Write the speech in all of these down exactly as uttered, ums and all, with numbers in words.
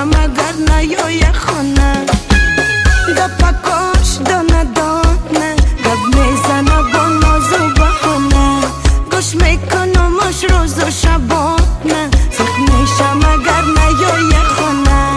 میشم اگر نیای خانه گپکاش دانه دانه گپ میزنه با ناز و بهانه گوش میکنمش روز و شبانه زخم میشم اگر نیای خانه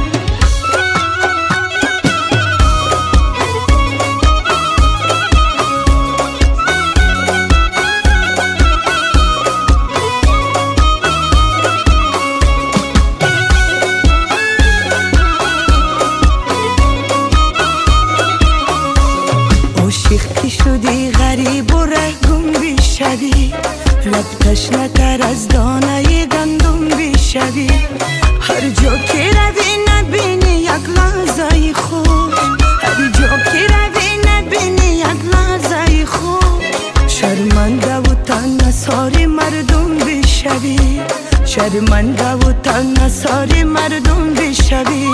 عاشق که شدی غریب و رهگم بیشوی لب تشنه تر از دانه گندم بیشوی هر جا که روی نبینی یک لحظه خوب هر جا که روی نبینی یک لحظه خوب شرمنده و تنها ساری مردم بیشوی شرمنده و تنها ساری مردم بیشوی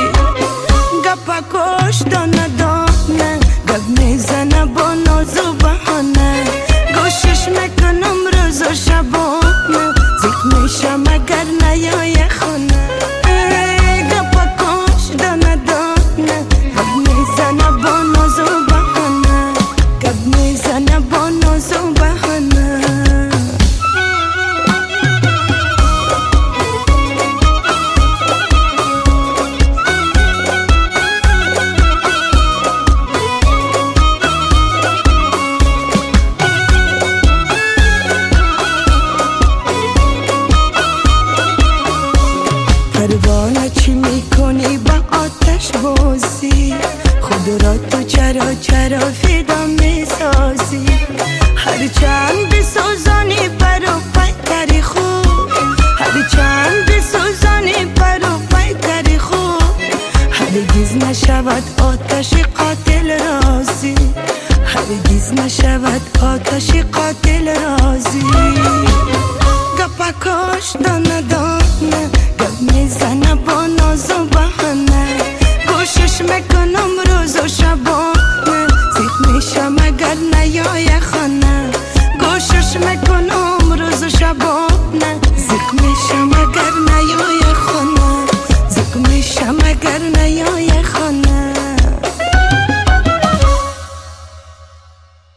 گپکاش دانه دانه گپ میزنه با ناز و بهانه گوشش میکنم روز و شبانه زخم میشم اگر نیای خانه گپکاش دانه دانه گپ میزنه با ناز و بهانه گپ میزنه با ناز و بهانه پروانه چی میکنی با آتش بازی خود را تو چرا چرا فدا میسازی هرچند بسوزانی پر و پیکری خوب هرچند بسوزانی پر و پیکری خوب هرگز نشود آتش قاتل رازی هرگز نشود آتش قاتل رازی گپکاش دانه دانه گپ میزنه با ناز و بهانه گوشش میکنم روز و شبانه زخم میشم اگر نیای خانه گوشش میکنم روز و شبانه زخم میشم اگر نیای خانه زخم میشم اگر نیای